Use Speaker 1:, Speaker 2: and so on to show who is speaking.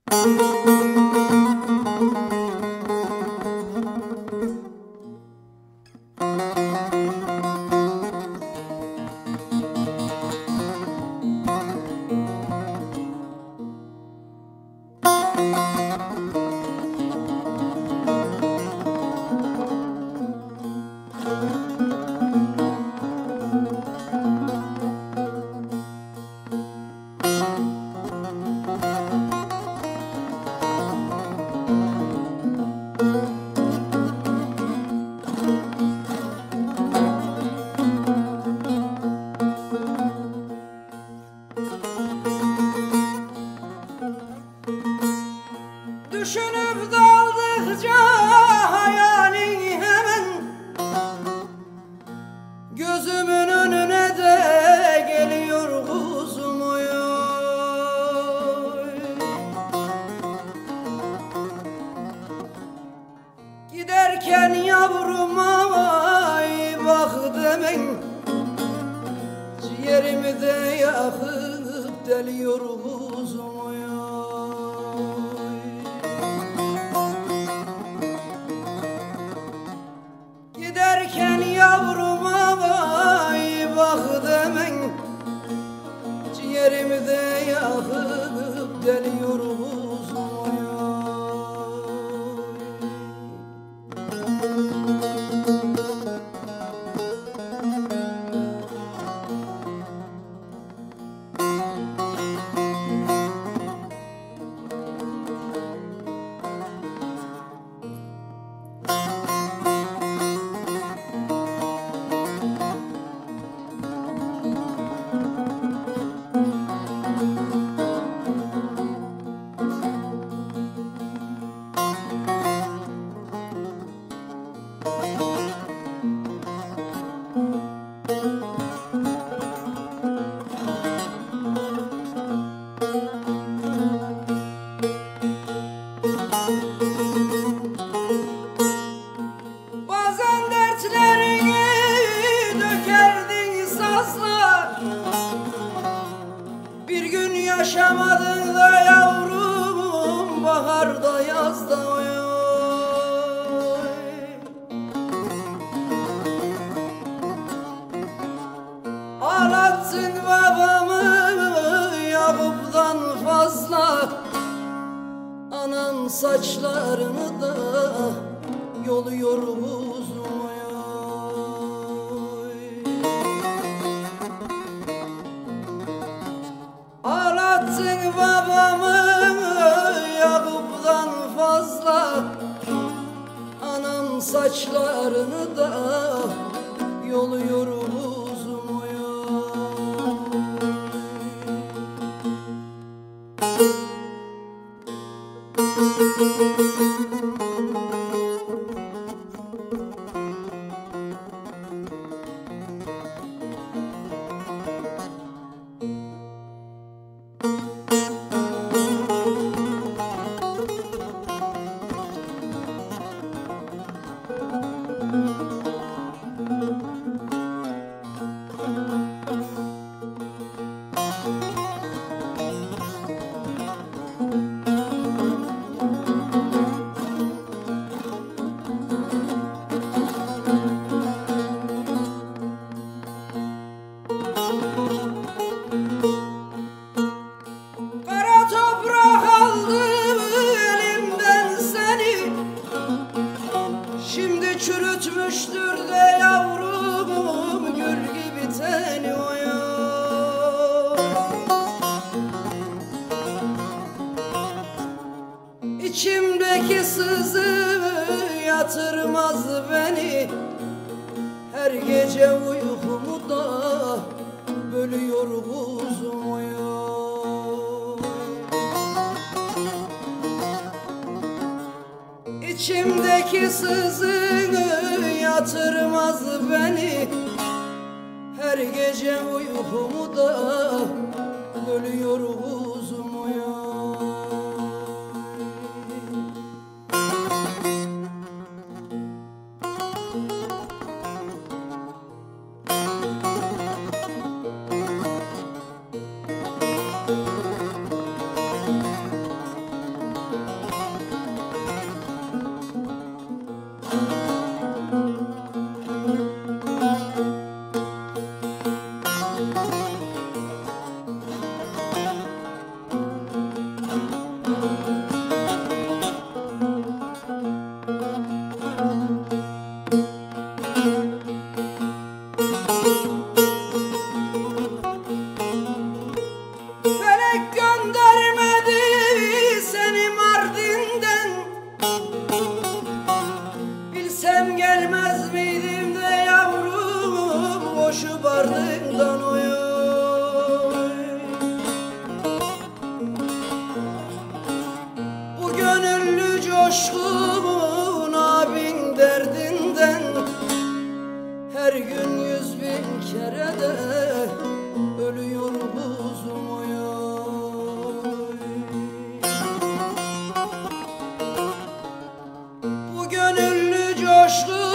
Speaker 1: Düşünüp daldıkça hayalin hemen gözümün önüne de geliyor kuzum oy. Giderken yavruma vay bak demen, ciğerimi de yakıp deliyor kuzum oy. Giderken yavruma vay bak demen, ciğerimi de yakıp deliyor kuzum oy. Bazen dertlerini dökerdin sazlar, bir gün yaşamadın da yavrum baharda yazda oy. Ağlattın babamı Yakup'tan fazla, anan saçlarını da yoluyor kuzum oy. Ağlattın babamı Yakup'tan fazla, anam saçlarını da yoluyor kuzum oy. Kara toprak aldı elimden seni, şimdi çürütmüştür de yavrum gül gibi teni oy. İçimdeki sızı yatırmaz beni, her gece uykumu da bölüyor kuzum oy. İçimdeki sızını yatırmaz beni, her gece uykumu da bölüyor kuzum oy. aşkı